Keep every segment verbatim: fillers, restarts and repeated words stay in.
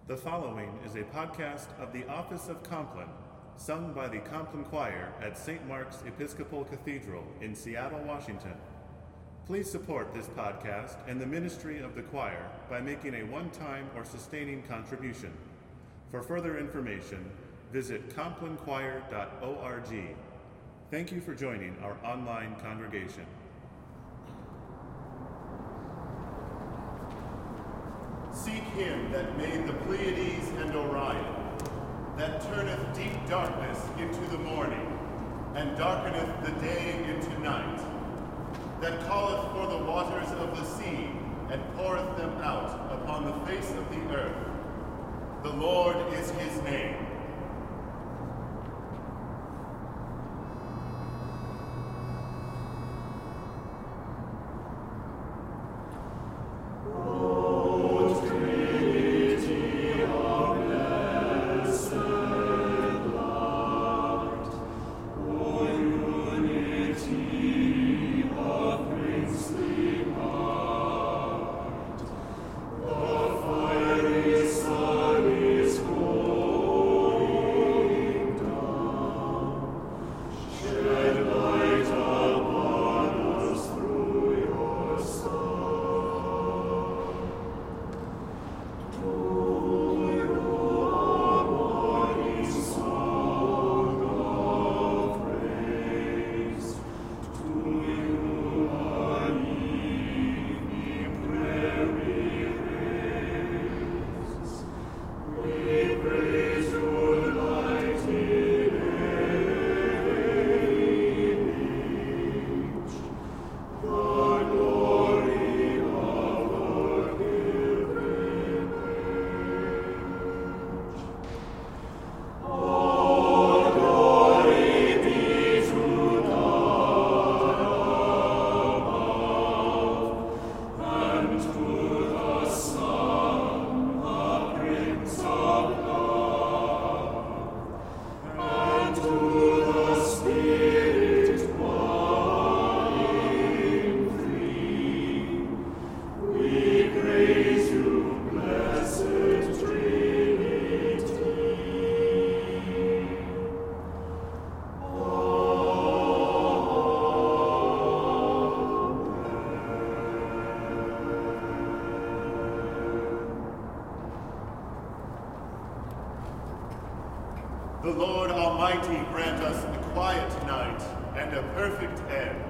The following is a podcast of the Office of Compline, sung by the Compline Choir at Saint Mark's Episcopal Cathedral in Seattle, Washington. Please support this podcast and the ministry of the choir by making a one-time or sustaining contribution. For further information, visit compline choir dot org. Thank you for joining our online congregation. Seek him that made the Pleiades and Orion, that turneth deep darkness into the morning, and darkeneth the day into night, that calleth for the waters of the sea, and poureth them out upon the face of the earth. The Lord is his name. The Lord Almighty grant us a quiet night and a perfect end.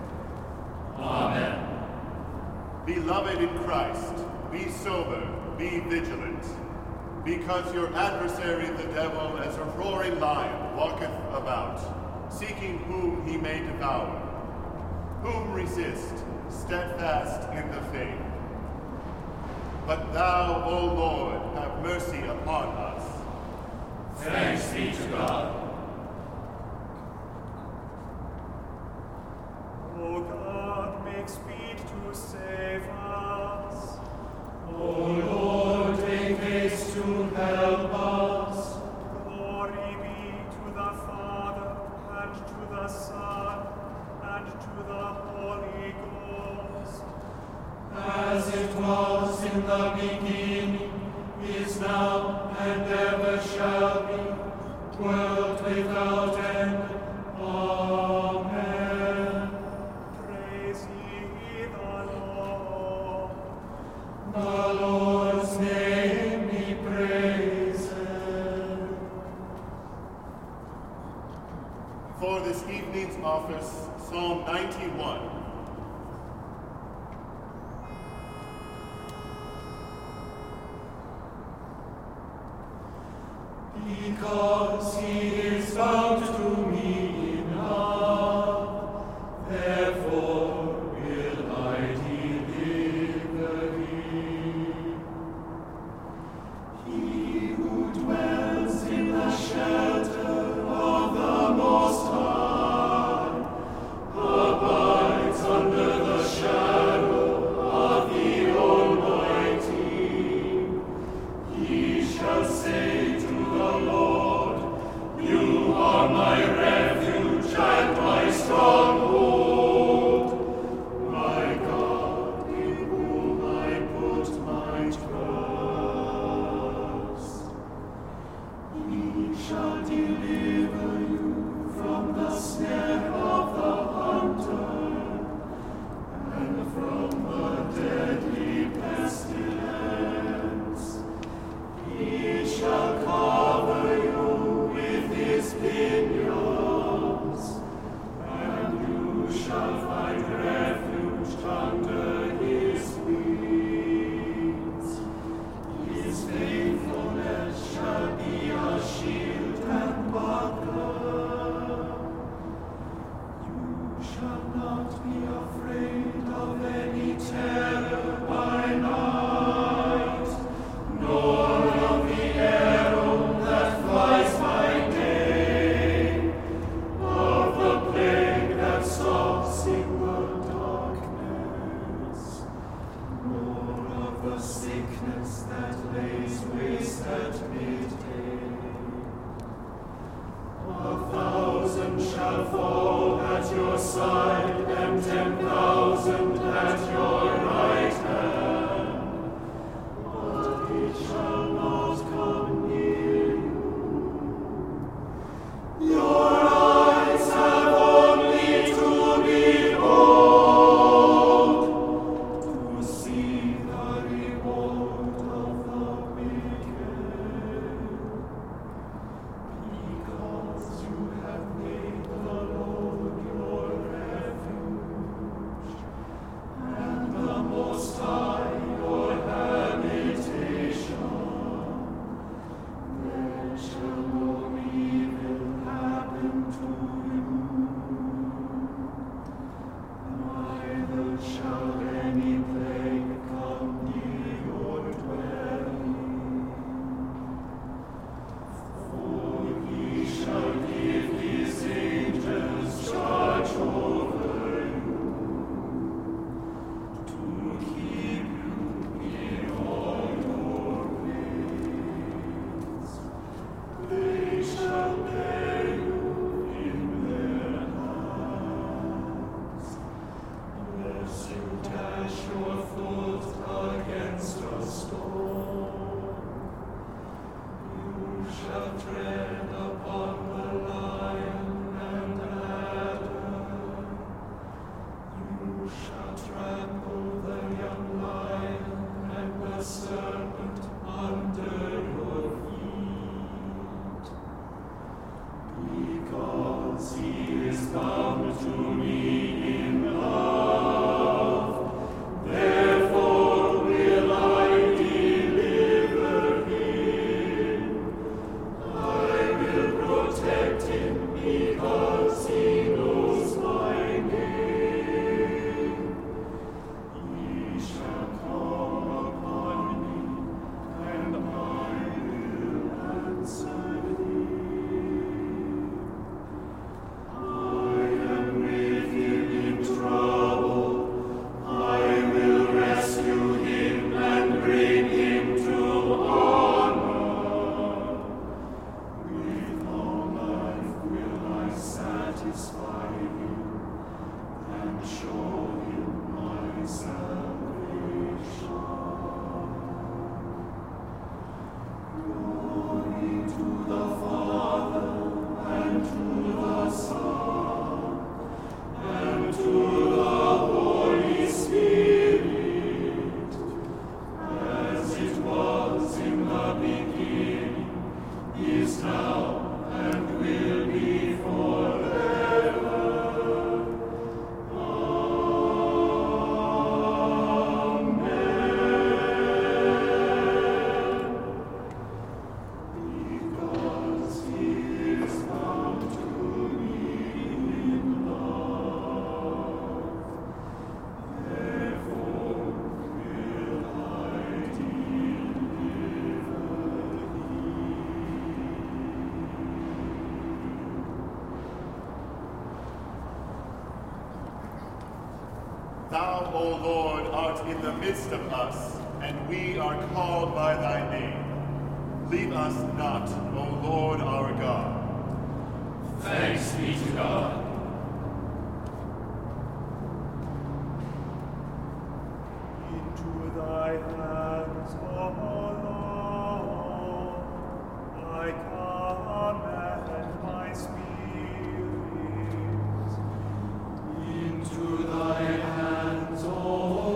Amen. Beloved in Christ, be sober, be vigilant, because your adversary the devil as a roaring lion walketh about, seeking whom he may devour. Whom resist, steadfast in the faith. But thou, O Lord, have mercy upon us. Thanks be to God. O God, make speed to save us. O Lord, make haste to help us. Glory be to the Father, and to the Son, and to the Holy Ghost. As it was in the beginning, is now, and ever shall be, world without end. Amen. Praise ye the Lord. The Lord's name be praised. For this evening's office, Psalm ninety-one. Because he is bound to me in love, therefore will I deliver him. He who dwells in the shelter of the Most High abides under the shadow of the Almighty. He shall say to the Lord, you at midday. A thousand shall fall at your side, and ten thousand at your right hand, but it shall not come near you. Your eyes have only to behold, to see the reward of the wicked, because you have made the Lord your refuge, and the Most High your habitation. There shall no evil happen to you, neither shall any plague come near your dwelling. For he shall give his angels charge over you, to keep you in all your ways. They shall bear you in their hands, lest you dash your foot against a stone. You shall tread upon the lion and adder. You shall trample the young lion and the serpent under your feet. Because he is bound to me in love, therefore will I deliver him. I will protect him because he knows my name. He shall call upon me, and I will answer him. I am with him in trouble. I will rescue him and bring him to honor. With long life will I satisfy him and show him my salvation. Glory to the Father, and to the Son, and to the Holy Spirit, as it was in the beginning, is now, and will be forever. Amen. Because he is bound to me in love, therefore will I deliver him. Thou, O Lord, art in the midst of us, and we are called by thy name. Leave us not, O Lord our God. Thanks be to God. Into thy hands, O Lord, I commend my spirit. Into thy hands, O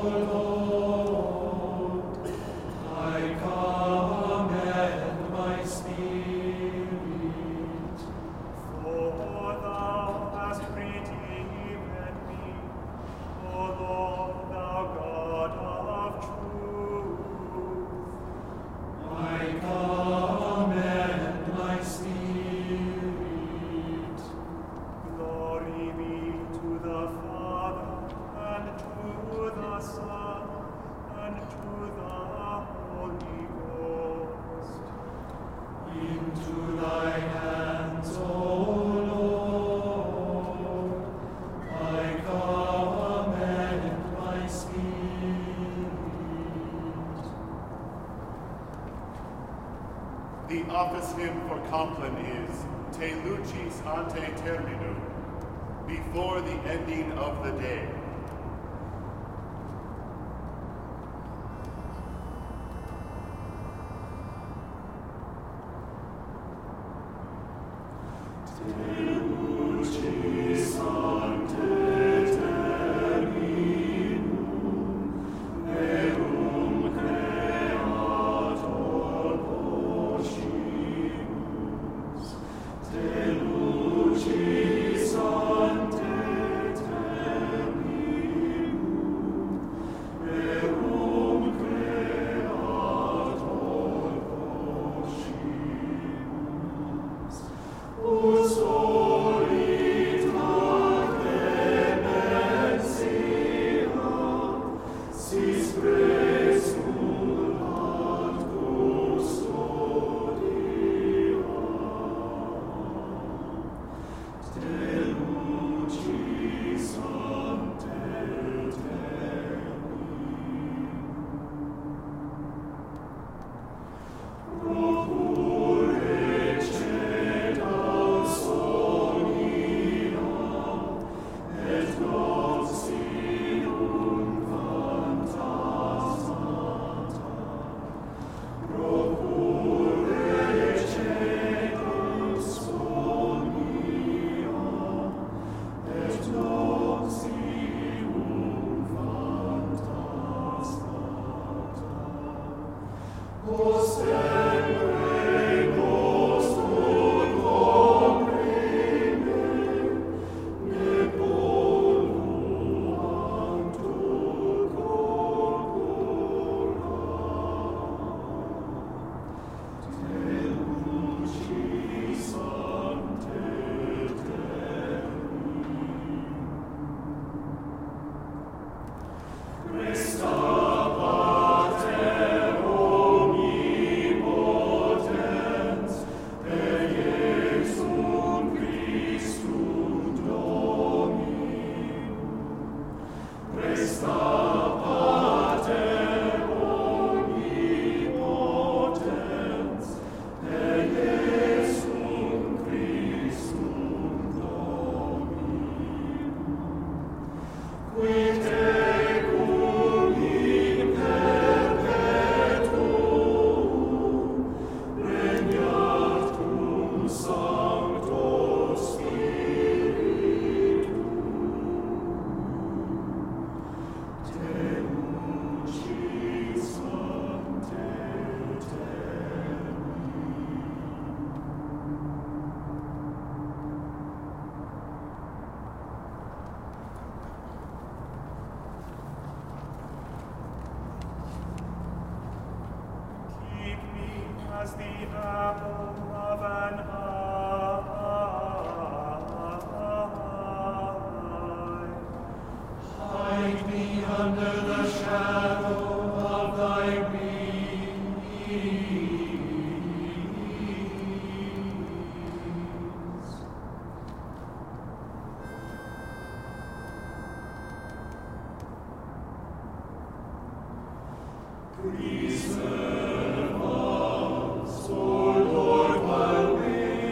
Lord, I commend my spirit. For thou hast redeemed me, O Lord, thou God of truth. The office hymn for Compline is Te Lucis ante terminum, before the ending of the day. As the apple of an eye, hide me under the shadow of thy wings. Preserve us, O Lord, while we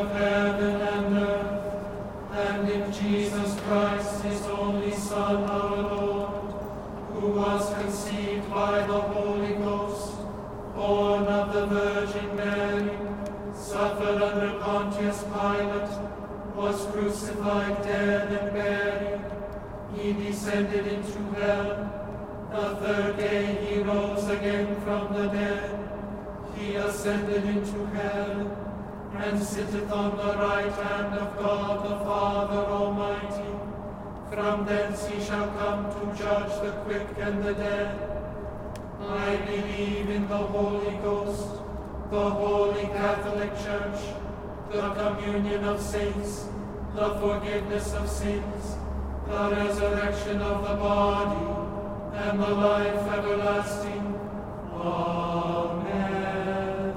of heaven and earth, and in Jesus Christ, his only Son, our Lord, who was conceived by the Holy Ghost, born of the Virgin Mary, suffered under Pontius Pilate, was crucified, dead, and buried. He descended into hell. The third day he rose again from the dead. He ascended into heaven, and sitteth on the right hand of God the Father Almighty. From thence he shall come to judge the quick and the dead. I believe in the Holy Ghost, the Holy Catholic Church, the communion of saints, the forgiveness of sins, the resurrection of the body, and the life everlasting. Amen.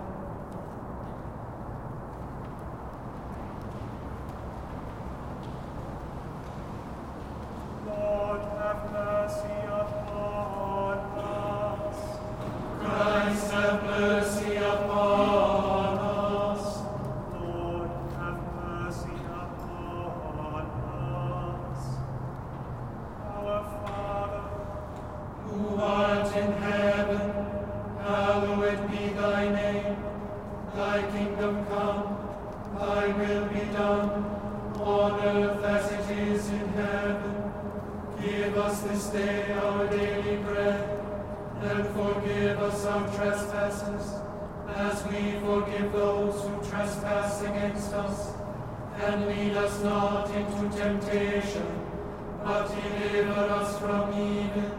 Lord, have mercy upon us. Christ, have mercy upon us. Lord, have mercy upon us. Our Father, Who art in heaven, hallowed be thy name. Thy kingdom come, thy will be done, on earth as it is in heaven. Give us this day our daily bread, and forgive us our trespasses, as we forgive those who trespass against us. And lead us not into temptation, but deliver us from evil.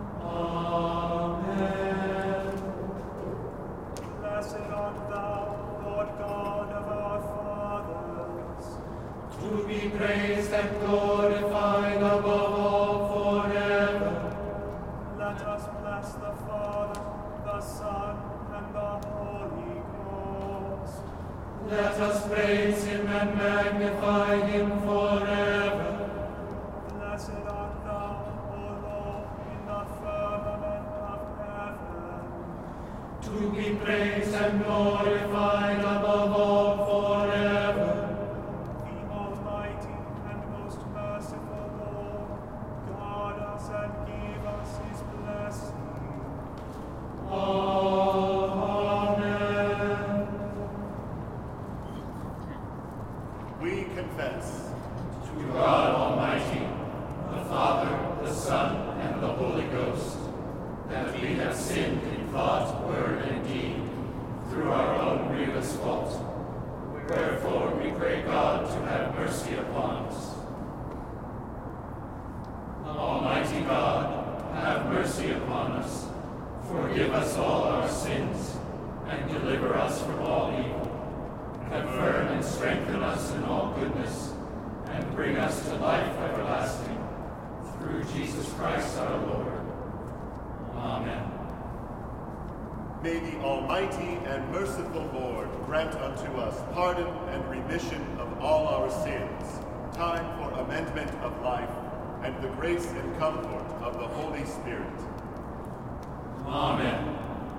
Amen. blessed art thou, Lord God of our fathers. To be praised and glorified above all forever. Let us bless the Father, the Son, and the Holy Ghost. Let us praise him and magnify him forever. Blessed art thou, O Lord, in the firmament of heaven. To be praised and glorified above all forever. The Almighty and most merciful Lord, guard us and give us his blessing. Amen. We confess To God Almighty, the Father, the Son, and the Holy Ghost, that we have sinned in thought, word, and deed, through our own grievous fault. Wherefore we pray God to have mercy upon us. Almighty God, have mercy upon us. Forgive us all our sins, and deliver us from all evil. Confirm and strengthen us in all goodness, and bring us to life everlasting. Through Jesus Christ our Lord. Amen. May the Almighty and merciful Lord grant unto us pardon and remission of all our sins, time for amendment of life, and the grace and comfort of the Holy Spirit. Amen.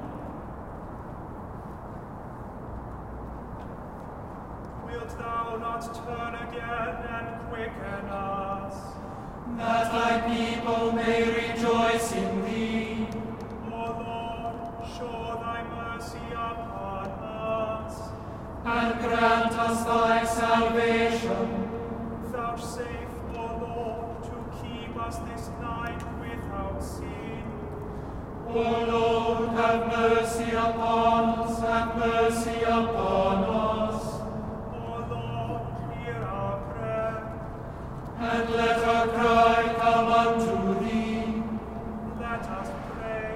Wilt thou not turn again and quicken us? That thy people may rejoice in thee. O Lord, show thy mercy upon us. And grant us thy salvation. Vouchsafe, O Lord, to keep us this night without sin. O Lord, have mercy upon us, have mercy upon us. O Lord, hear our prayer. And let our cry come unto thee. Let us pray.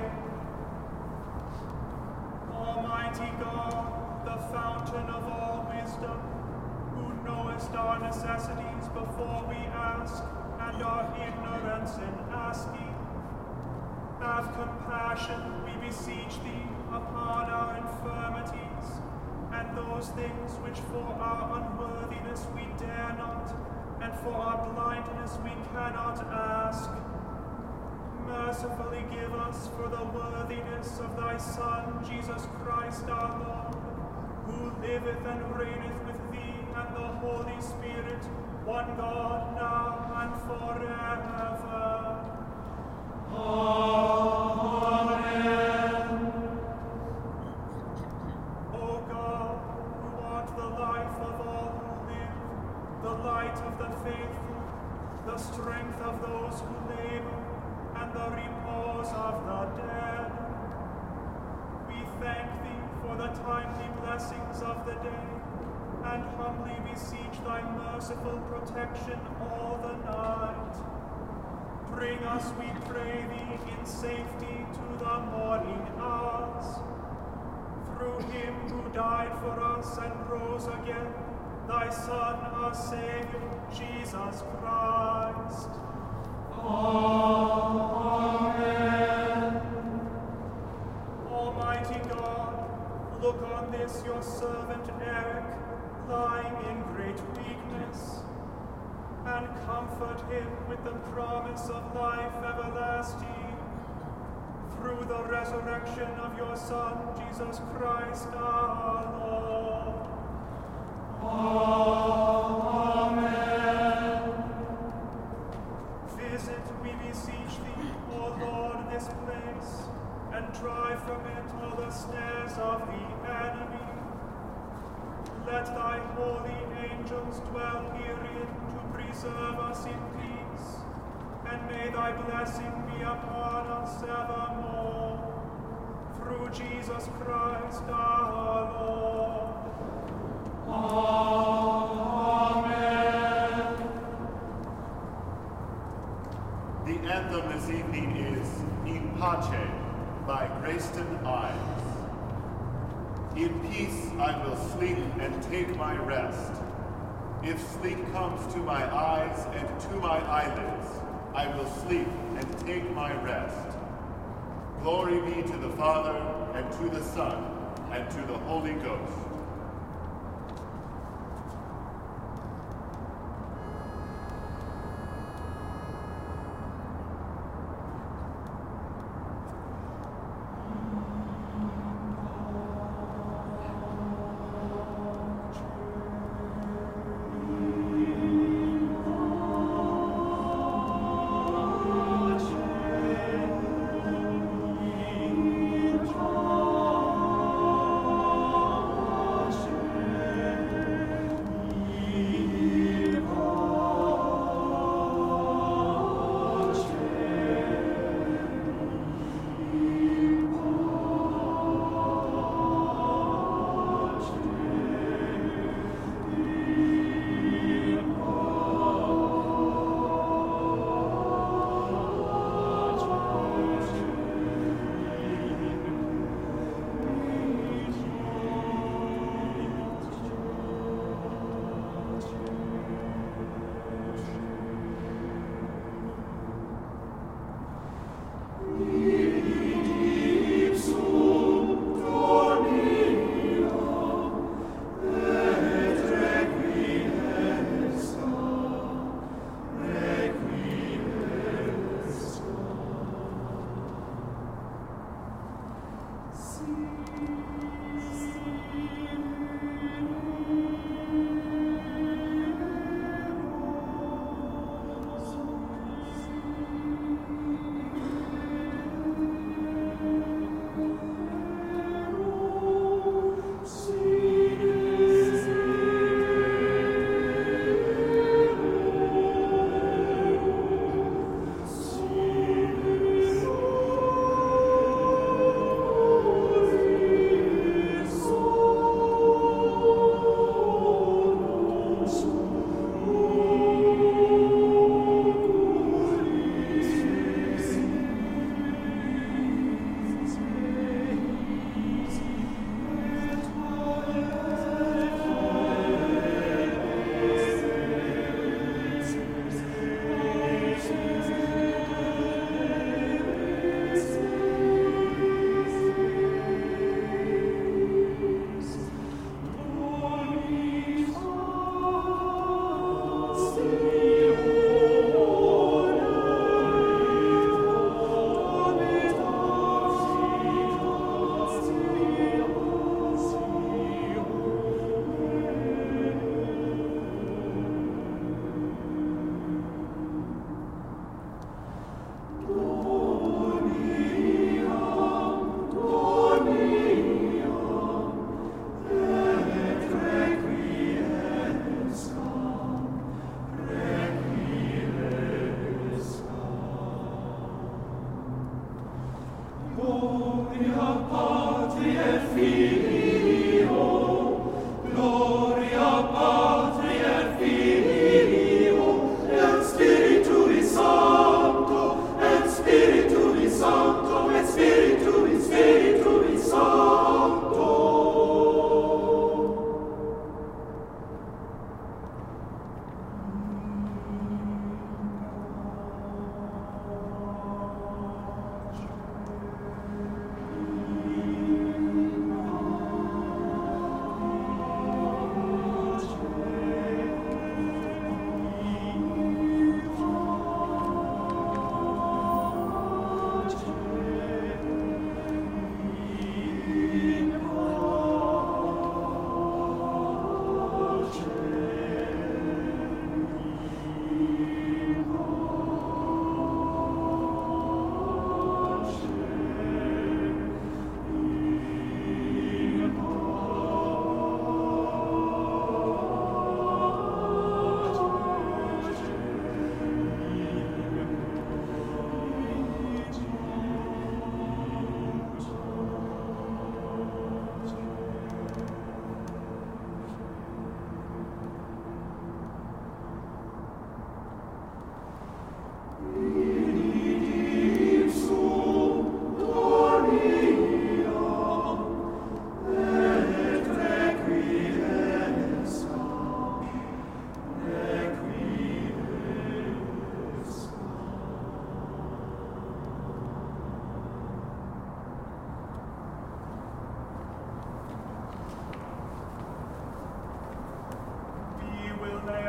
Almighty God, the fountain of all wisdom, who knowest our necessities before we ask, and our ignorance in asking, have compassion, we beseech thee, upon our infirmities, and those things which for our unworthiness we dare not, and for our blindness we cannot ask. Mercifully give us for the worthiness of thy Son, Jesus Christ our Lord, who liveth and reigneth with thee one God, now and forever. Amen. O God, who art the life of all who live, the light of the faithful, the strength of those who labor, and the repose of the dead, we thank thee for the timely blessings of the day, and humbly beseech thy merciful protection all the night. Bring us, we pray thee, in safety to the morning hours. Through him who died for us and rose again, thy Son, our Savior, Jesus Christ. Amen. Almighty God, look on this your servant Eric, lying in great weakness, and comfort him with the promise of life everlasting, through the resurrection of your Son, Jesus Christ our Lord. Amen. Visit, we beseech thee, O Lord, this place, and drive from it all the snares of the enemy. Let thy holy angels dwell herein to preserve us in peace, and may thy blessing be upon us evermore. Through Jesus Christ our Lord. Amen. The anthem this evening is In Pace by Grayston Ives. In peace I will sleep and take my rest. If sleep comes to my eyes and to my eyelids, I will sleep and take my rest. Glory be to the Father, and to the Son, and to the Holy Ghost. Amen.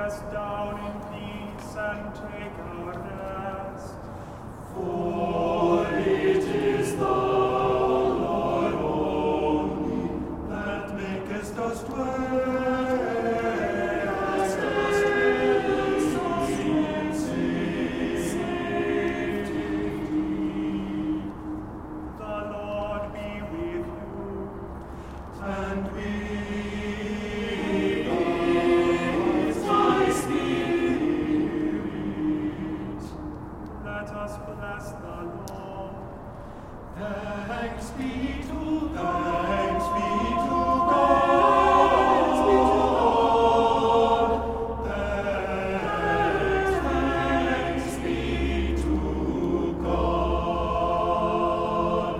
rest down in peace and take our rest. For it is thou, Lord, only, that makest us dwell, as dost in safety. The Lord be with you. And with thy spirit. Let us bless the Lord. Thanks be to God. Thanks be to God. Thanks be to God. Thanks be to God.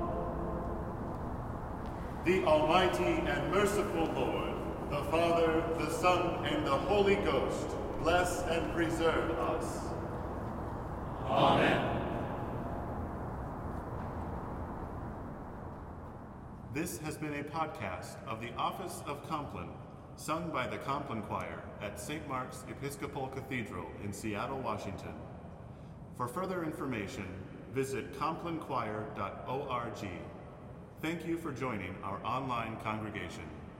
The Almighty and merciful Lord, the Father, the Son, and the Holy Ghost, bless and preserve us. Amen. This has been a podcast of the Office of Compline, sung by the Compline Choir at Saint Mark's Episcopal Cathedral in Seattle, Washington. For further information, visit compline choir dot org. Thank you for joining our online congregation.